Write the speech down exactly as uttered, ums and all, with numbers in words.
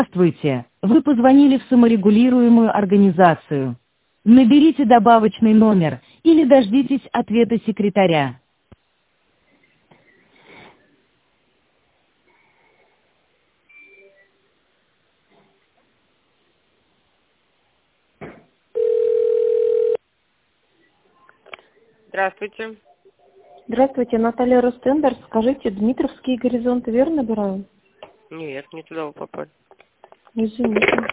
Здравствуйте, вы позвонили в саморегулируемую организацию. Наберите добавочный номер или дождитесь ответа секретаря. Здравствуйте. Здравствуйте, Наталья Ростендер. Скажите, Дмитровские горизонты верно набираю? Нет, не туда вы попали. Извините.